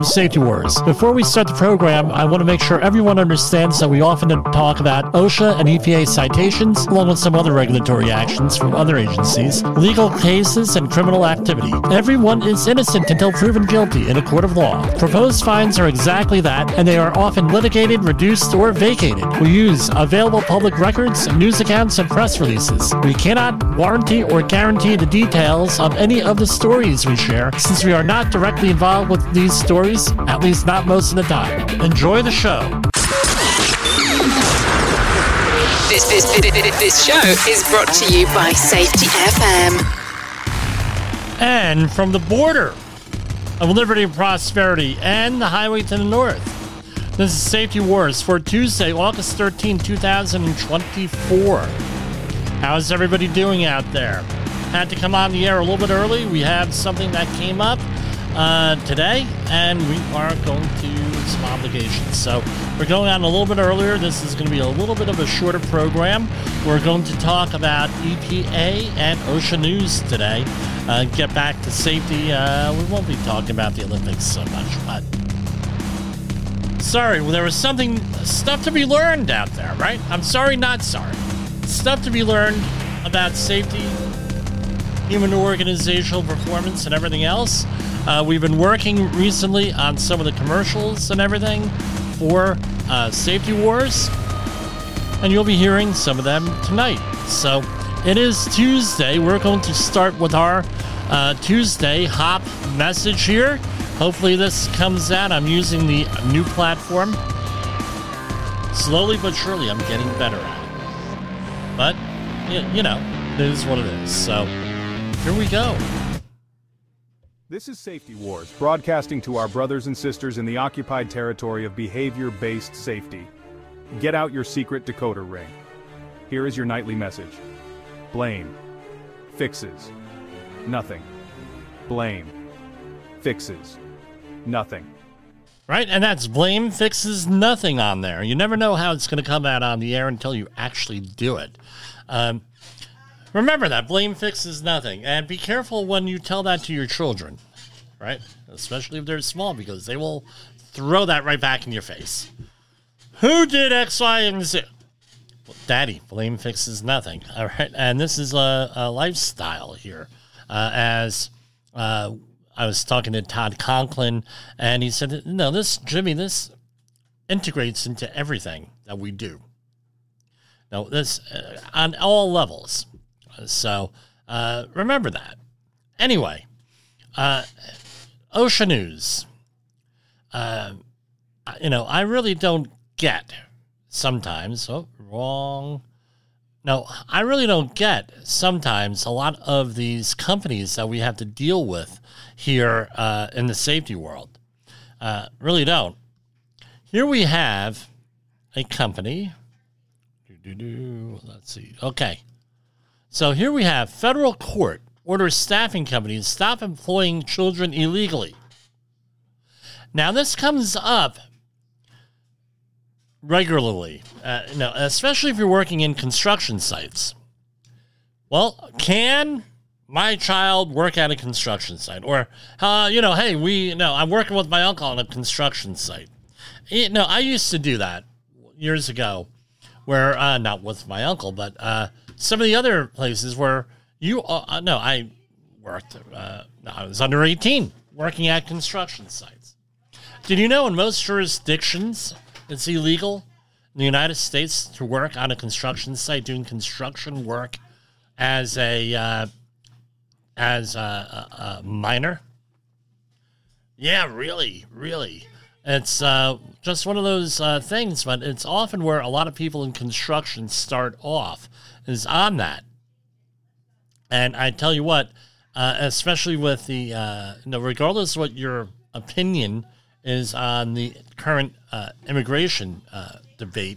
Safety Wars. Before we start the program, I want to make sure everyone understands that we often talk about OSHA and EPA citations, along with some other regulatory actions from other agencies, legal cases, and criminal activity. Everyone is innocent until proven guilty in a court of law. Proposed fines are exactly that, and they are often litigated, reduced, or vacated. We use available public records, news accounts, and press releases. We cannot warranty or guarantee the details of any of the stories we share, since we are not directly involved with these stories, at least not most of the time. Enjoy the show. This show is brought to you by Safety FM. And from the border of liberty and prosperity and the highway to the north, this is Safety Wars for Tuesday, August 13, 2024. How's everybody doing out there? Had to come on the air a little bit early. We have something that came up today, and we are going to some obligations. So we're going on a little bit earlier. This is going to be a little bit of a shorter program. We're going to talk about EPA and OSHA news today. Get back to safety. We won't be talking about the Olympics so much, but sorry, there was stuff to be learned out there, right? I'm sorry, not sorry. Stuff to be learned about safety, human organizational performance, and everything else. We've been working recently on some of the commercials and everything for Safety Wars, and you'll be hearing some of them tonight. So it is Tuesday. We're going to start with our Tuesday Hop message here. Hopefully this comes out. I'm using the new platform. Slowly but surely, I'm getting better at it. But, you know, it is what it is. So here we go. This is Safety Wars, broadcasting to our brothers and sisters in the occupied territory of behavior-based safety. Get out your secret decoder ring. Here is your nightly message. Blame. Fixes. Nothing. Blame. Fixes. Nothing. Right, and that's blame fixes nothing on there. You never know how it's going to come out on the air until you actually do it. Remember that. Blame fixes nothing. And be careful when you tell that to your children, right? Especially if they're small, because they will throw that right back in your face. Who did X, Y, and Z? Well, Daddy, blame fixes nothing. All right. And this is a lifestyle here. As I was talking to Todd Conklin, and he said, no, this integrates into everything that we do. Now, this on all levels. So remember that. Anyway, OSHA news. I really don't get sometimes. Oh, wrong. No, I really don't get sometimes a lot of these companies that we have to deal with here in the safety world. Really don't. Here we have a company. Let's see. Okay. So here we have federal court orders staffing companies to stop employing children illegally. Now, this comes up regularly, especially if you're working in construction sites. Well, can my child work at a construction site? Or, hey, I'm working with my uncle on a construction site. I used to do that years ago where, not with my uncle, but some of the other places where I worked, I was under 18 working at construction sites. Did you know in most jurisdictions it's illegal in the United States to work on a construction site doing construction work as a minor? Yeah, really. It's just one of those things, but it's often where a lot of people in construction start off is on that. And I tell you what, especially with the, regardless of what your opinion is on the current immigration debate,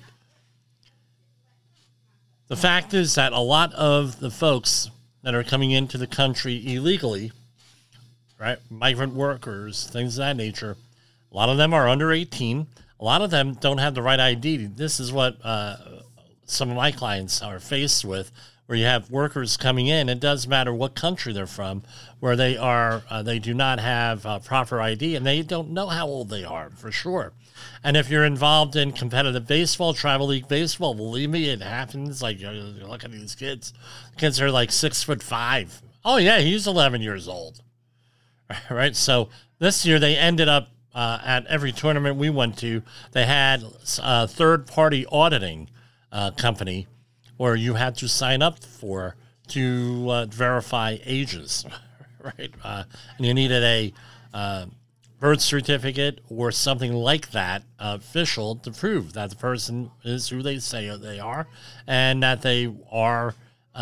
the fact is that a lot of the folks that are coming into the country illegally, right, migrant workers, things of that nature, a lot of them are under 18. A lot of them don't have the right ID. This is what some of my clients are faced with where you have workers coming in. It doesn't matter what country they're from, where they are, they do not have proper ID, and they don't know how old they are, for sure. And if you're involved in competitive baseball, tribal league baseball, believe me, it happens. Like, you look at these kids. Kids are like 6'5". Oh, yeah, he's 11 years old. Right? So this year they ended up at every tournament we went to, they had a third-party auditing company where you had to sign up for to verify ages, right? And you needed a birth certificate or something like that official to prove that the person is who they say they are, and that they are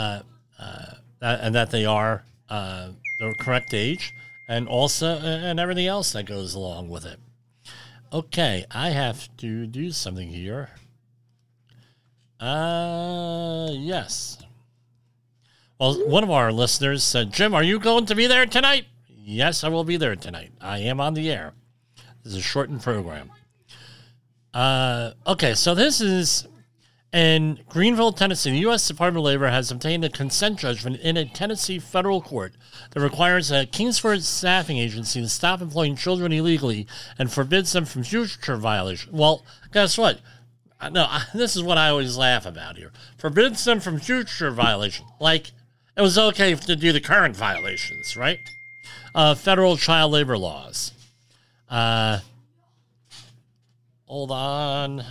the correct age, and also and everything else that goes along with it. Okay, I have to do something here. Yes. Well, one of our listeners said, Jim, are you going to be there tonight? Yes, I will be there tonight. I am on the air. This is a shortened program. Okay, so this is in Greenville, Tennessee. The U.S. Department of Labor has obtained a consent judgment in a Tennessee federal court that requires a Kingsford staffing agency to stop employing children illegally and forbids them from future violations. Well, guess what? No, this is what I always laugh about here. Forbids them from future violations. Like, it was okay to do the current violations, right? Federal child labor laws. Hold on.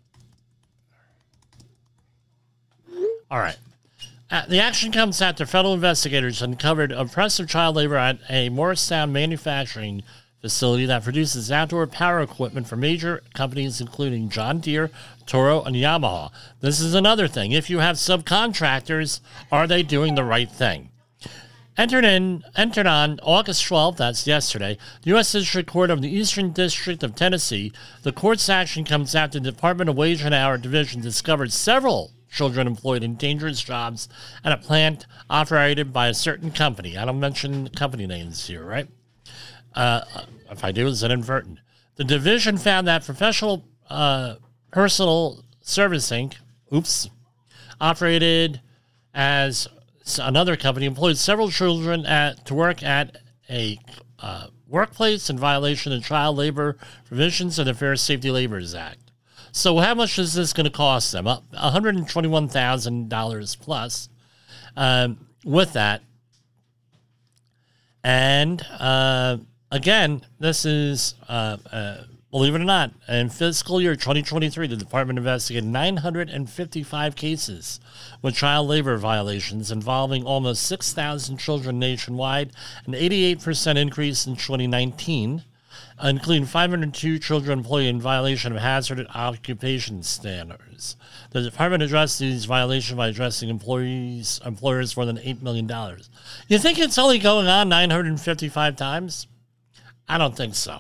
All right. The action comes after federal investigators uncovered oppressive child labor at a Morristown manufacturing facility that produces outdoor power equipment for major companies including John Deere, Toro, and Yamaha. This is another thing. If you have subcontractors, are they doing the right thing? Entered on August 12th, that's yesterday, the U.S. District Court of the Eastern District of Tennessee. The court's action comes after the Department of Wage and Hour Division discovered several children employed in dangerous jobs at a plant operated by a certain company. I don't mention company names here, right? If I do, it's inadvertent. The division found that Professional Personal Servicing, operated as another company, employed several children to work at a workplace in violation of child labor provisions of the Fair Safety Labors Act. So how much is this going to cost them? $121,000 plus with that. And again, this is, believe it or not, in fiscal year 2023, the department investigated 955 cases with child labor violations involving almost 6,000 children nationwide, an 88% increase in 2019, including 502 children employed in violation of hazardous occupation standards. The department addressed these violations by addressing employers more than $8 million. You think it's only going on 955 times? I don't think so.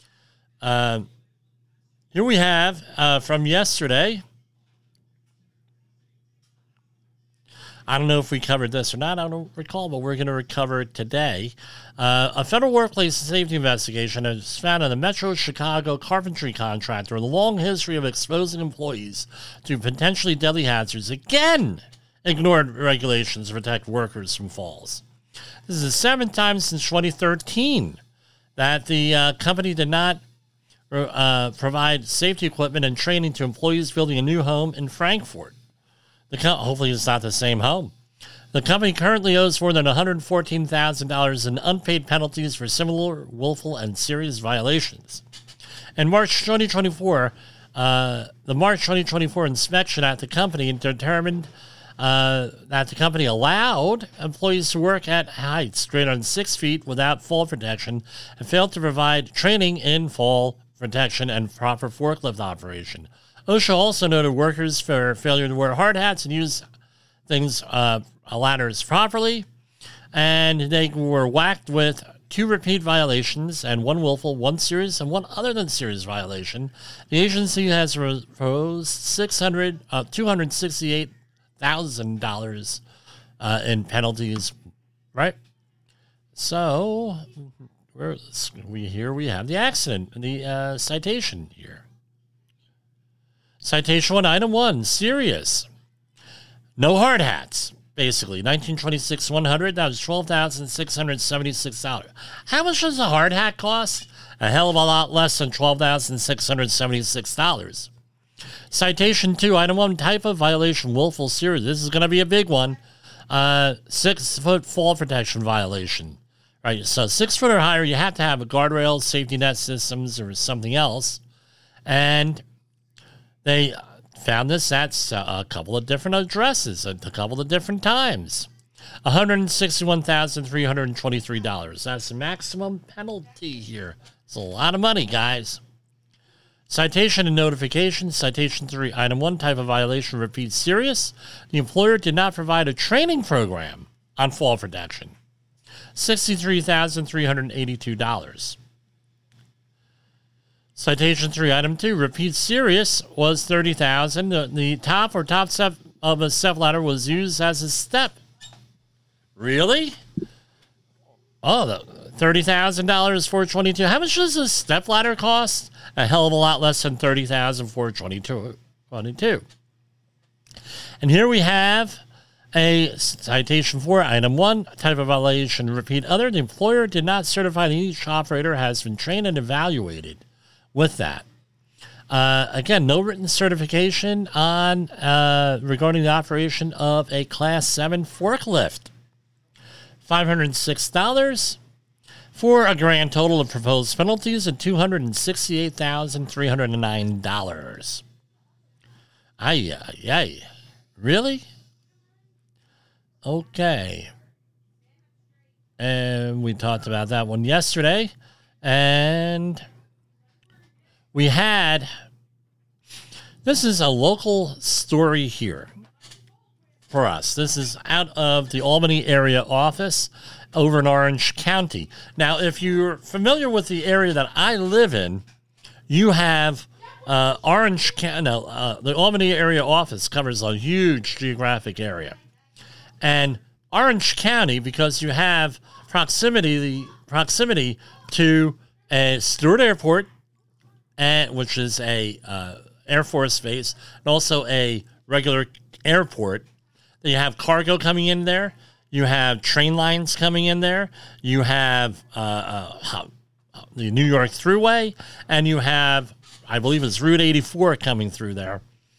Here we have from yesterday. I don't know if we covered this or not. I don't recall, but we're going to recover it today. A federal workplace safety investigation has found a Metro Chicago carpentry contractor with a long history of exposing employees to potentially deadly hazards again ignored regulations to protect workers from falls. This is the seventh time since 2013 that the company did not provide safety equipment and training to employees building a new home in Frankfort. Hopefully it's not the same home. The company currently owes more than $114,000 in unpaid penalties for similar willful and serious violations. In March 2024, the March 2024 inspection at the company determined that the company allowed employees to work at heights greater than 6 feet without fall protection and failed to provide training in fall protection and proper forklift operation. OSHA also noted workers for failure to wear hard hats and use ladders properly, and they were whacked with 2 repeat violations and 1 willful, 1 serious, and 1 other than serious violation. The agency has proposed $268,000 in penalties, right? So we have the accident, the citation here. Citation 1, item 1, serious. No hard hats. basically. 1926 100, that was $12,676. How much does a hard hat cost? A hell of a lot less than $12,676. Citation 2, item 1, type of violation, willful serious. This is going to be a big one. 6-foot fall protection violation. Right, so 6 foot or higher, you have to have a guardrail, safety net systems, or something else. And they found this at a couple of different addresses at a couple of different times. $161,323. That's the maximum penalty here. It's a lot of money, guys. Citation and notification. Citation 3, item 1, type of violation, repeat serious. The employer did not provide a training program on fall protection. $63,382. Citation 3, item 2, repeat serious was $30,000. The top step of a step ladder was used as a step. Really? Oh, $30,000 for $22,000. How much does a step ladder cost? A hell of a lot less than $30,000 for $22,000. And here we have a citation 4, item 1, type of violation, repeat other. The employer did not certify that each operator has been trained and evaluated with that. Again, no written certification on regarding the operation of a Class 7 forklift. $506 for a grand total of proposed penalties of $268,309. Ay. Really? Okay. And we talked about that one yesterday. And we had, this is a local story here for us. This is out of the Albany area office over in Orange County. Now, if you're familiar with the area that I live in, you have the Albany area office covers a huge geographic area. And Orange County, because you have proximity to a Stewart Airport, which is a Air Force base, and also a regular airport. You have cargo coming in there. You have train lines coming in there. You have the New York Thruway, and you have, I believe it's Route 84 coming through there.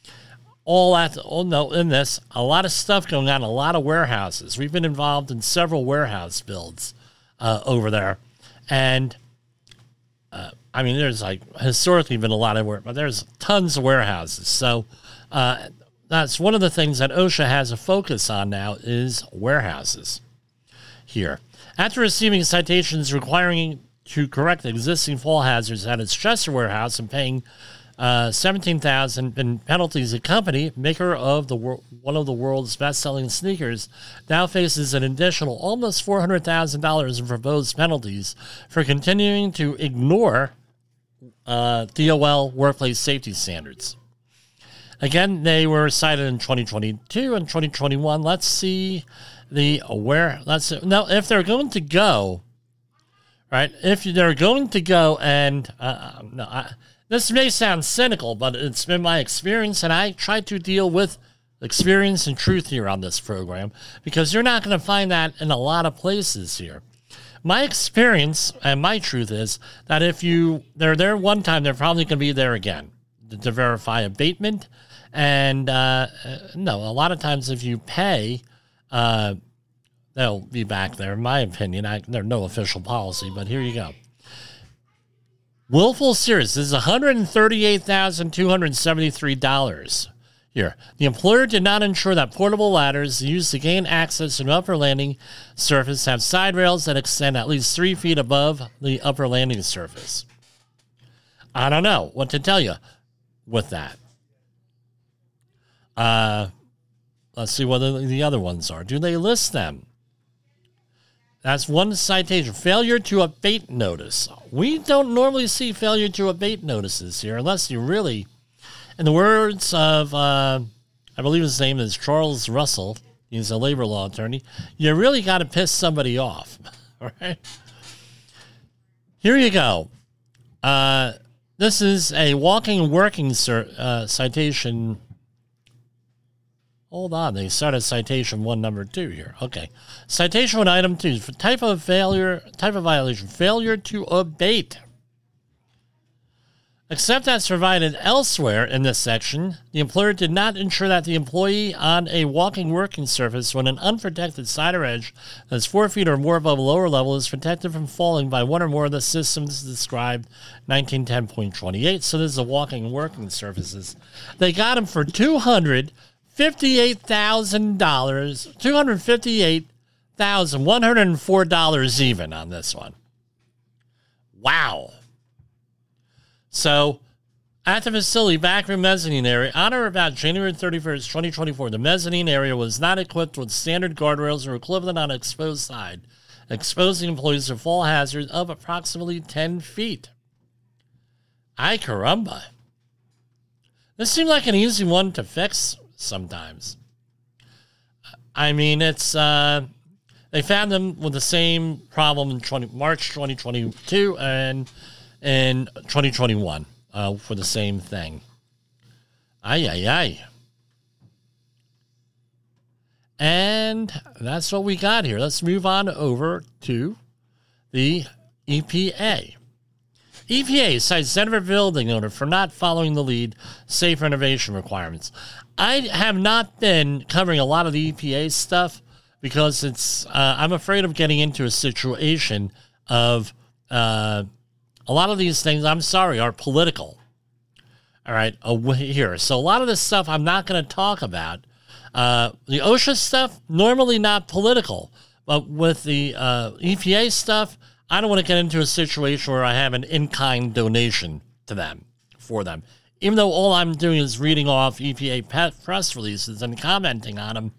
In this, a lot of stuff going on, a lot of warehouses. We've been involved in several warehouse builds over there. And, there's historically been a lot of work, but there's tons of warehouses. So that's one of the things that OSHA has a focus on now is warehouses here. After receiving citations requiring to correct existing fall hazards at its Chester warehouse and paying $17,000 in penalties, the company, maker of one of the world's best-selling sneakers, now faces an additional almost $400,000 in proposed penalties for continuing to ignore DOL workplace safety standards. Again, they were cited in 2022 and 2021. Let's see if they're going to go, right? If they're going to go and this may sound cynical, but it's been my experience, and I try to deal with experience and truth here on this program, because you're not going to find that in a lot of places here. My experience and my truth is that if they're there one time, they're probably going to be there again to verify abatement. And a lot of times if you pay, they'll be back there. In my opinion, there's no official policy, but here you go. Willful serious. This is $138,273 here. The employer did not ensure that portable ladders used to gain access to an upper landing surface have side rails that extend at least 3 feet above the upper landing surface. I don't know what to tell you with that. Let's see what the other ones are. Do they list them? That's one citation. Failure to abate notice. We don't normally see failure to abate notices here unless you really, in the words of, I believe his name is Charles Russell, he's a labor law attorney, you really got to piss somebody off. All right? Here you go. This is a walking and working citation. Hold on, they started citation 1, number 2 here. Okay. Citation 1, item 2, for type of violation, failure to abate. Except as provided elsewhere in this section, the employer did not ensure that the employee on a walking working surface when an unprotected side or edge that's 4 feet or more above a lower level is protected from falling by one or more of the systems described 1910.28. So this is a walking working surfaces. They got him for $258,000, $258,104 even on this one. Wow. So, at the facility backroom mezzanine area, on or about January 31st, 2024, the mezzanine area was not equipped with standard guardrails or equivalent on exposed side, exposing employees to fall hazard of approximately 10 feet. Ay caramba. This seemed like an easy one to fix sometimes. I mean, it's, they found them with the same problem in March 2022 and in 2021 for the same thing. Ay. And that's what we got here. Let's move on over to the EPA. EPA cites Denver building owner for not following the LEED safe renovation requirements. I have not been covering a lot of the EPA stuff because it's I'm afraid of getting into a situation of a lot of these things, I'm sorry, are political. All right, here. So a lot of this stuff I'm not going to talk about. The OSHA stuff, normally not political. But with the EPA stuff, I don't want to get into a situation where I have an in-kind donation to them, for them. Even though all I'm doing is reading off EPA press releases and commenting on them,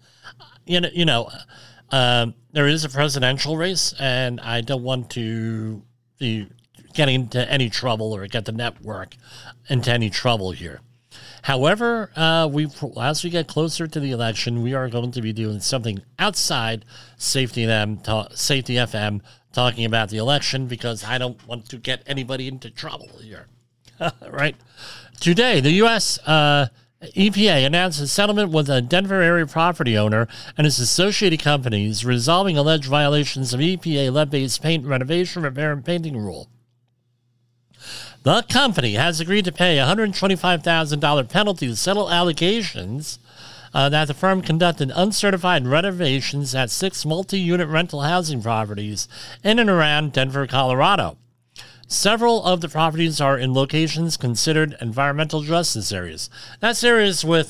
there is a presidential race, and I don't want to be getting into any trouble or get the network into any trouble here. However, as we get closer to the election, we are going to be doing something outside Safety FM, talking about the election, because I don't want to get anybody into trouble here. Right? Today, the U.S. EPA announced a settlement with a Denver area property owner and its associated companies resolving alleged violations of EPA lead-based paint renovation, repair, and painting rule. The company has agreed to pay a $125,000 penalty to settle allegations that the firm conducted uncertified renovations at 6 multi-unit rental housing properties in and around Denver, Colorado. Several of the properties are in locations considered environmental justice areas. That's areas with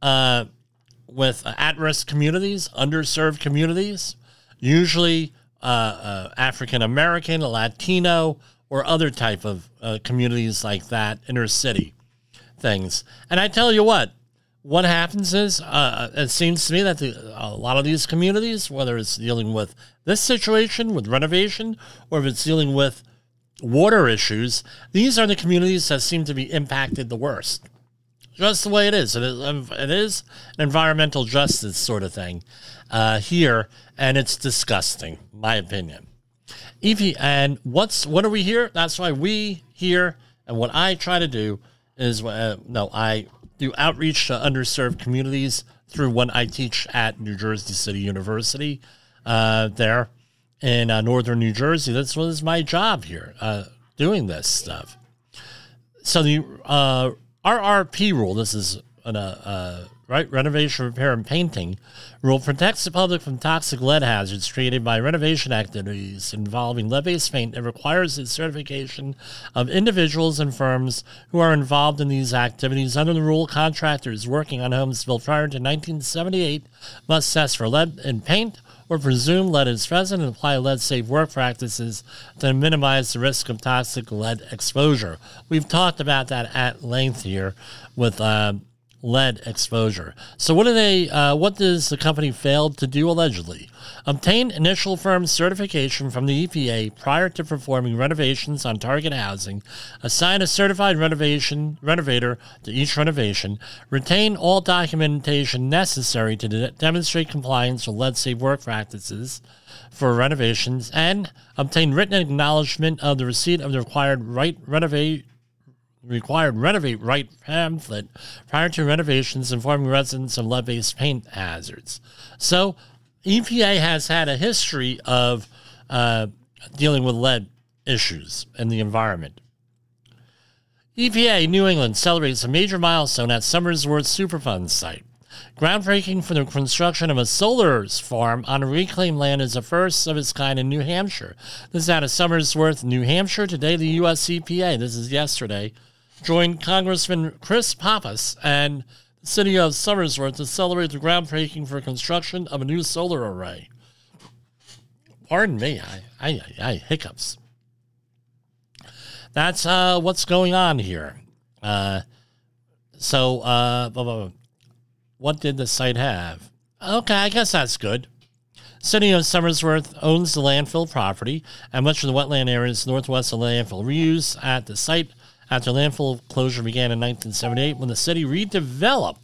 at-risk communities, underserved communities, usually African American, Latino, or other type of communities like that, inner city things. And I tell you what happens is, it seems to me that a lot of these communities, whether it's dealing with this situation, with renovation, or if it's dealing with water issues, these are the communities that seem to be impacted the worst. Just the way it is. It is an environmental justice sort of thing here, and it's disgusting, my opinion. And what are we here? That's why we here, and what I try to do is, I do outreach to underserved communities through when I teach at New Jersey City University there in northern New Jersey. That's what is my job here, doing this stuff. So the RRP rule, this is renovation, repair, and painting rule, protects the public from toxic lead hazards created by renovation activities involving lead-based paint and requires the certification of individuals and firms who are involved in these activities. Under the rule, contractors working on homes built prior to 1978 must test for lead in paint or presume lead is present and apply lead-safe work practices to minimize the risk of toxic lead exposure. We've talked about that at length here with lead exposure. So what does the company fail to do allegedly? Obtain initial firm certification from the EPA prior to performing renovations on target housing, assign a certified renovator to each renovation, retain all documentation necessary to demonstrate compliance with lead-safe work practices for renovations, and obtain written acknowledgement of the receipt of the required required renovate right pamphlet prior to renovations, informing residents of lead-based paint hazards. So EPA has had a history of dealing with lead issues in the environment. EPA New England celebrates a major milestone at Somersworth Superfund site. Groundbreaking for the construction of a solar farm on reclaimed land is the first of its kind in New Hampshire. This is out of Somersworth, New Hampshire. Today, the U.S. EPA, this is yesterday, joined Congressman Chris Pappas and the city of Somersworth to celebrate the groundbreaking for construction of a new solar array. Pardon me, I hiccups. That's what's going on here. What did the site have? Okay, I guess that's good. City of Somersworth owns the landfill property and much of the wetland areas northwest of the landfill. Reuse at the site after landfill closure began in 1978 when the city redeveloped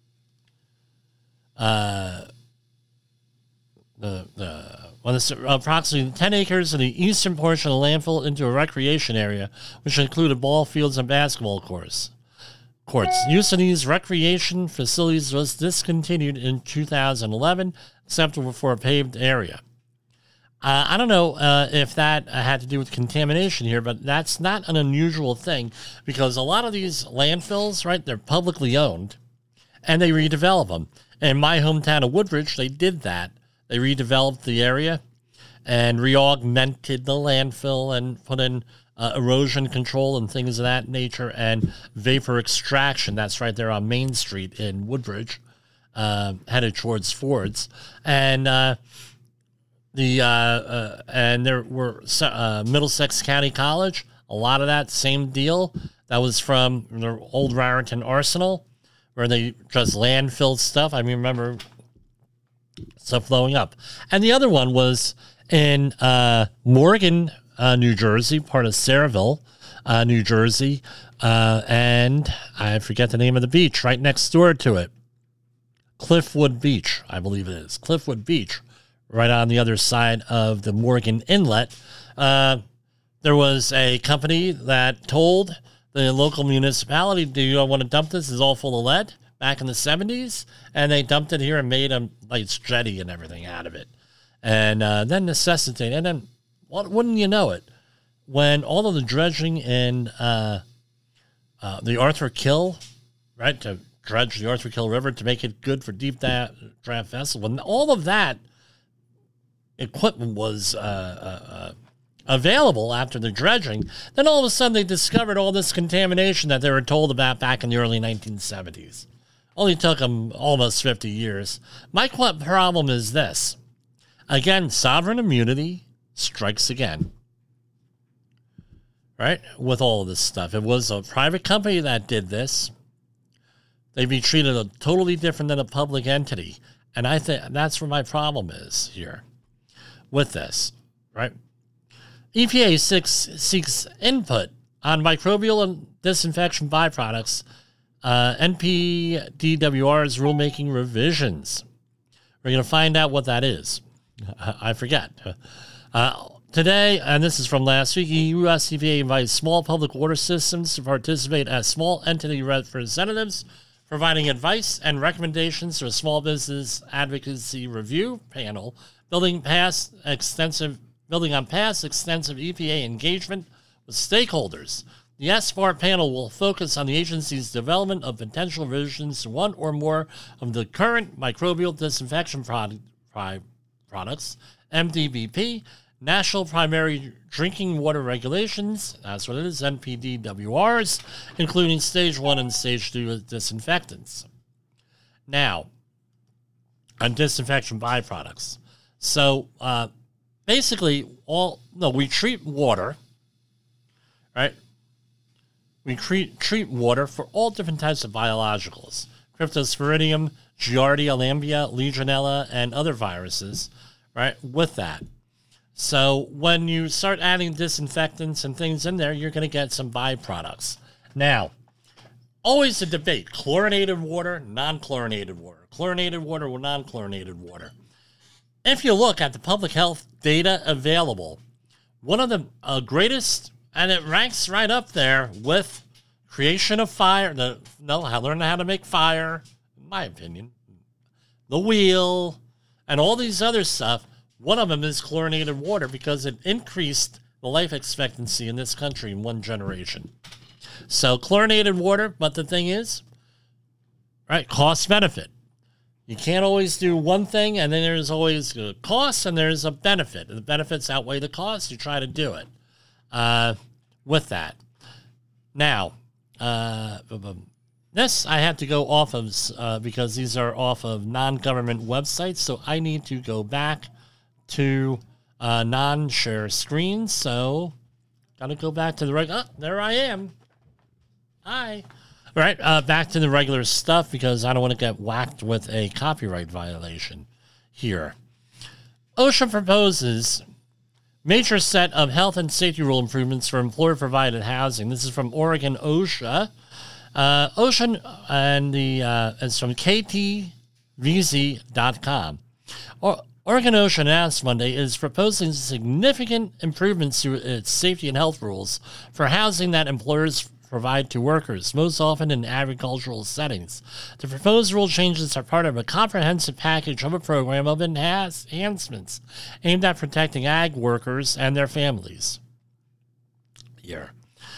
approximately 10 acres in the eastern portion of the landfill into a recreation area, which included ball fields and basketball courts. Use of these recreation facilities was discontinued in 2011, except for a paved area. I don't know if that had to do with contamination here, but that's not an unusual thing because a lot of these landfills, right, they're publicly owned, and they redevelop them. In my hometown of Woodbridge, they did that. They redeveloped the area and re-augmented the landfill and put in erosion control and things of that nature and vapor extraction. That's right there on Main Street in Woodbridge, headed towards Ford's. And and there were Middlesex County College, a lot of that same deal. That was from the old Raritan Arsenal, where they just landfilled stuff. I remember stuff flowing up. And the other one was in Morgan, New Jersey, part of Saraville, New Jersey, and I forget the name of the beach right next door to it. Cliffwood Beach, I believe it is. Cliffwood Beach, right on the other side of the Morgan Inlet. There was a company that told the local municipality, do you want to dump this? It's all full of lead, back in the 70s, and they dumped it here and made a jetty and everything out of it. And then necessitated, and then wouldn't you know it, when all of the dredging in the Arthur Kill, right, to dredge the Arthur Kill River to make it good for deep draft vessels, when all of that equipment was available after the dredging, then all of a sudden they discovered all this contamination that they were told about back in the early 1970s. Only took them almost 50 years. My problem is this. Again, sovereign immunity strikes again, right? With all of this stuff. It was a private company that did this. They'd be treated totally different than a public entity. And I think that's where my problem is here with this, right? EPA seeks input on microbial and disinfection byproducts, NPDWR's rulemaking revisions. We're going to find out what that is. I forget. Today, and this is from last week, U.S. EPA invites small public water systems to participate as small entity representatives, providing advice and recommendations to a small business advocacy review panel, building on past extensive EPA engagement with stakeholders. The SBAR panel will focus on the agency's development of potential revisions to one or more of the current microbial disinfection products, MDBP, National Primary Drinking Water Regulations, that's what it is, NPDWRs, including Stage 1 and Stage 2 disinfectants. Now, on disinfection byproducts. So, basically, we treat water, right? We treat water for all different types of biologicals. Cryptosporidium, Giardia lamblia, Legionella, and other viruses, right, with that. So when you start adding disinfectants and things in there, you're going to get some byproducts. Now, always a debate, chlorinated water, non-chlorinated water, chlorinated water or non-chlorinated water. If you look at the public health data available, one of the greatest, and it ranks right up there with creation of fire, learn how to make fire, in my opinion, the wheel, and all these other stuff. One of them is chlorinated water because it increased the life expectancy in this country in one generation. So chlorinated water, but the thing is, right, cost benefit. You can't always do one thing, and then there's always a cost and there's a benefit. And the benefits outweigh the cost. You try to do it with that. Now, this I have to go off of because these are off of non-government websites, so I need to go back to non-share screen. So, gotta go back to the there I am. Hi. All right, back to the regular stuff because I don't want to get whacked with a copyright violation here. OSHA proposes major set of health and safety rule improvements for employer-provided housing. This is from Oregon OSHA. OSHA, and it's from KTVZ.com. Oregon OSHA announced Monday is proposing significant improvements to its safety and health rules for housing that employers provide to workers, most often in agricultural settings. The proposed rule changes are part of a comprehensive package of a program of enhancements aimed at protecting ag workers and their families. Here.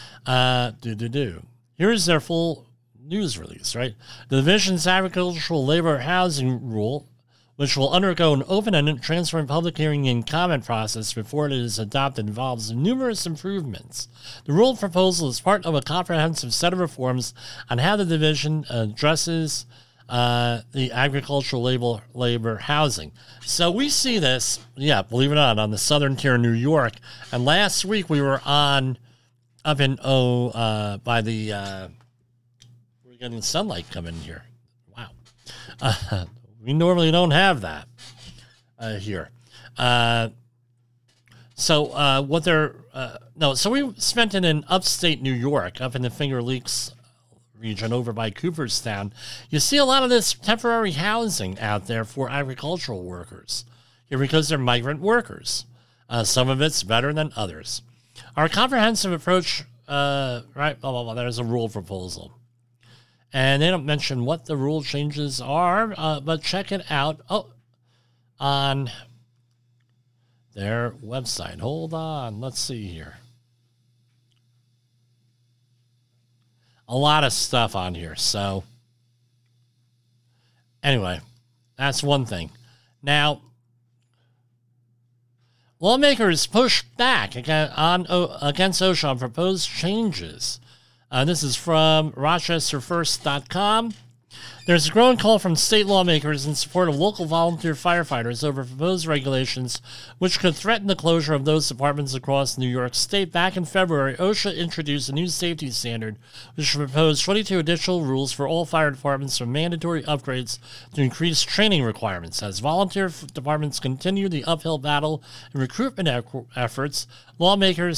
Here's their full news release, right? The division's agricultural labor housing rule, which will undergo an open-ended, transparent public hearing and comment process before it is adopted, involves numerous improvements. The rule proposal is part of a comprehensive set of reforms on how the division addresses the agricultural labor housing. So we see this, believe it or not, on the southern tier of New York. And last week we were up in by the we're getting sunlight coming here. Wow. We normally don't have that here. So we spent it in upstate New York, up in the Finger Lakes region over by Cooperstown. You see a lot of this temporary housing out there for agricultural workers here because they're migrant workers. Some of it's better than others. Our comprehensive approach, there's a rule proposal. And they don't mention what the rule changes are, but check it out on their website. Hold on. Let's see here. A lot of stuff on here. So, anyway, that's one thing. Now, lawmakers push back against OSHA on proposed changes. This is from RochesterFirst.com. There's a growing call from state lawmakers in support of local volunteer firefighters over proposed regulations which could threaten the closure of those departments across New York State. Back in February, OSHA introduced a new safety standard which proposed 22 additional rules for all fire departments from mandatory upgrades to increased training requirements. As volunteer departments continue the uphill battle in recruitment efforts, lawmakers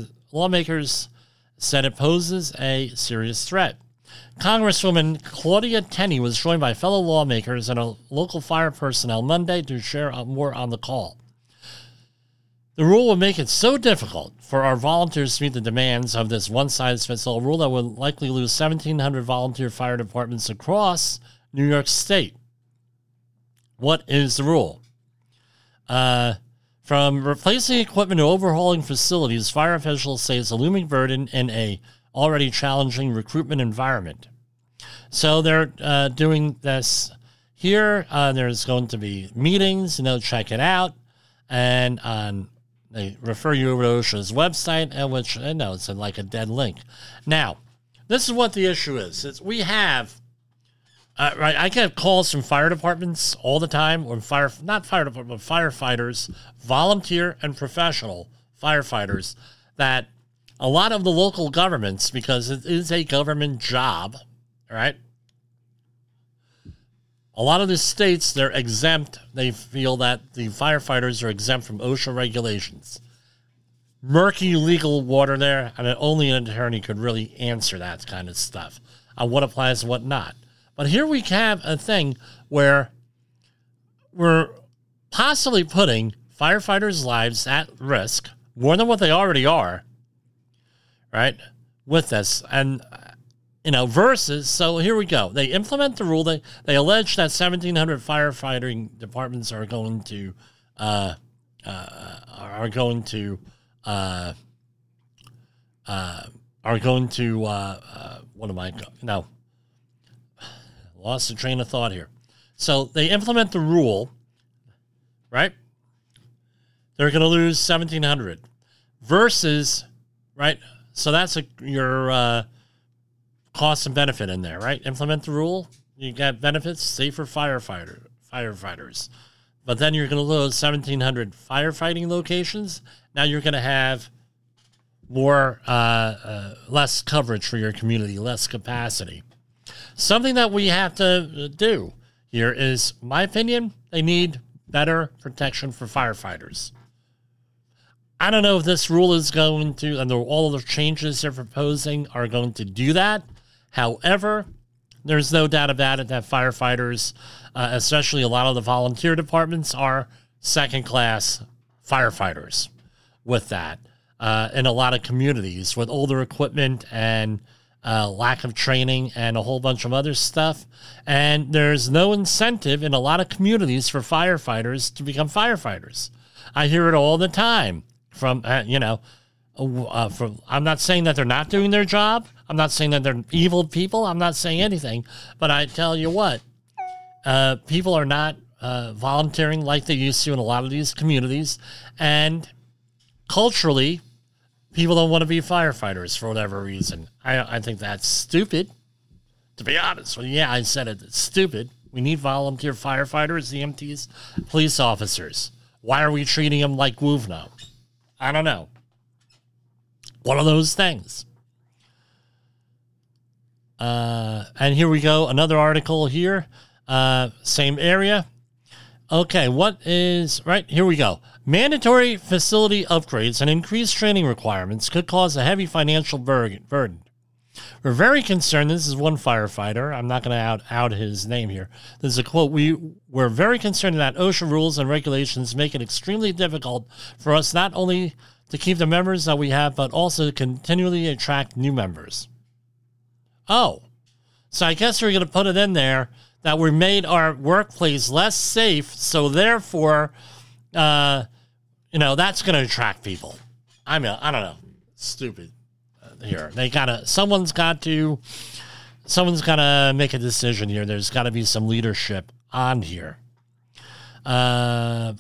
said it poses a serious threat. Congresswoman Claudia Tenney was joined by fellow lawmakers and a local fire personnel Monday to share more on the call. The rule will make it so difficult for our volunteers to meet the demands of this one-size-fits-all rule that will likely lose 1,700 volunteer fire departments across New York State. What is the rule? From replacing equipment to overhauling facilities, fire officials say it's a looming burden in a already challenging recruitment environment. So they're doing this here. There's going to be meetings, check it out. And they refer you over to OSHA's website, which it's like a dead link. Now, this is what the issue is. We have, I get calls from fire departments all the time, or firefighters, volunteer and professional firefighters, that a lot of the local governments, because it is a government job, right? A lot of the states, they're exempt. They feel that the firefighters are exempt from OSHA regulations. Murky legal water there, and only an attorney could really answer that kind of stuff on what applies and what not. But here we have a thing where we're possibly putting firefighters' lives at risk, more than what they already are, right, with this. And versus, so here we go. They implement the rule. They allege that 1,700 firefighting departments are going to lost the train of thought here. So they implement the rule, right? They're going to lose 1,700 versus, right? So that's your cost and benefit in there, right? Implement the rule. You got benefits, safer firefighters. But then you're going to lose 1,700 firefighting locations. Now you're going to have more, less coverage for your community, less capacity. Something that we have to do here is, my opinion, they need better protection for firefighters. I don't know if this rule is going to, and all of the changes they're proposing are going to do that. However, there's no doubt about it that firefighters, especially a lot of the volunteer departments, are second-class firefighters with that. In a lot of communities with older equipment and lack of training and a whole bunch of other stuff. And there's no incentive in a lot of communities for firefighters to become firefighters. I hear it all the time from, I'm not saying that they're not doing their job. I'm not saying that they're evil people. I'm not saying anything. But I tell you what, people are not volunteering like they used to in a lot of these communities. And culturally, people don't want to be firefighters for whatever reason. I think that's stupid, to be honest. Well, yeah, I said it. It's stupid. We need volunteer firefighters, EMTs, police officers. Why are we treating them like WUVNO? I don't know. One of those things. And here we go. Another article here. Same area. Okay, right, here we go. Mandatory facility upgrades and increased training requirements could cause a heavy financial burden. We're very concerned. This is one firefighter. I'm not going to out his name here. This is a quote. We're very concerned that OSHA rules and regulations make it extremely difficult for us not only to keep the members that we have, but also to continually attract new members. Oh, so I guess we're going to put it in there that we made our workplace less safe, so therefore, that's going to attract people. I mean, I don't know. Stupid. Here, someone's got to make a decision here. There's got to be some leadership on here. I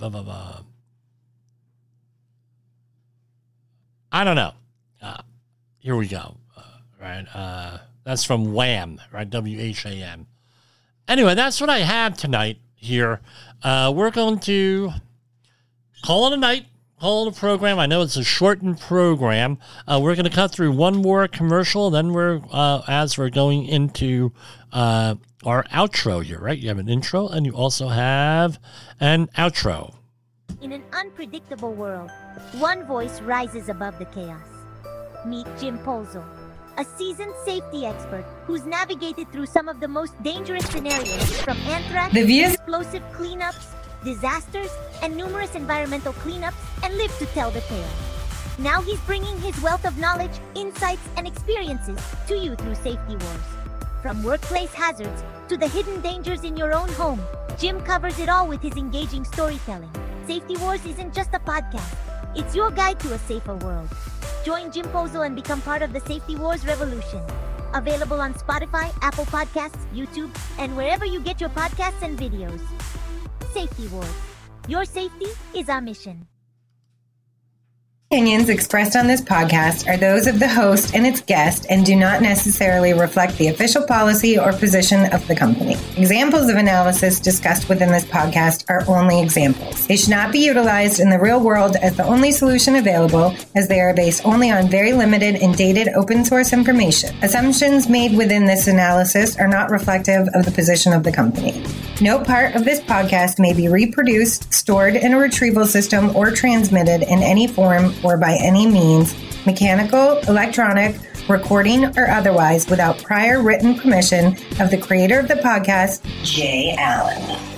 don't know. Here we go. Right. That's from WHAM, right? WHAM. Anyway, that's what I have tonight here. We're going to call it a night. Call it a program. I know it's a shortened program. We're going to cut through one more commercial. Then as we're going into our outro here, right? You have an intro and you also have an outro. In an unpredictable world, one voice rises above the chaos. Meet Jim Polzo, a seasoned safety expert who's navigated through some of the most dangerous scenarios, from anthrax, explosive cleanups, disasters, and numerous environmental cleanups, and lived to tell the tale. Now he's bringing his wealth of knowledge, insights, and experiences to you through Safety Wars. From workplace hazards to the hidden dangers in your own home, Jim covers it all with his engaging storytelling. Safety Wars isn't just a podcast, it's your guide to a safer world. Join Jim Polzo and become part of the Safety Wars revolution. Available on Spotify, Apple Podcasts, YouTube, and wherever you get your podcasts and videos. Safety Wars. Your safety is our mission. Opinions expressed on this podcast are those of the host and its guest and do not necessarily reflect the official policy or position of the company. Examples of analysis discussed within this podcast are only examples. They should not be utilized in the real world as the only solution available, as they are based only on very limited and dated open source information. Assumptions made within this analysis are not reflective of the position of the company. No part of this podcast may be reproduced, stored in a retrieval system, or transmitted in any form or by any means, mechanical, electronic, recording, or otherwise, without prior written permission of the creator of the podcast, Jay Allen.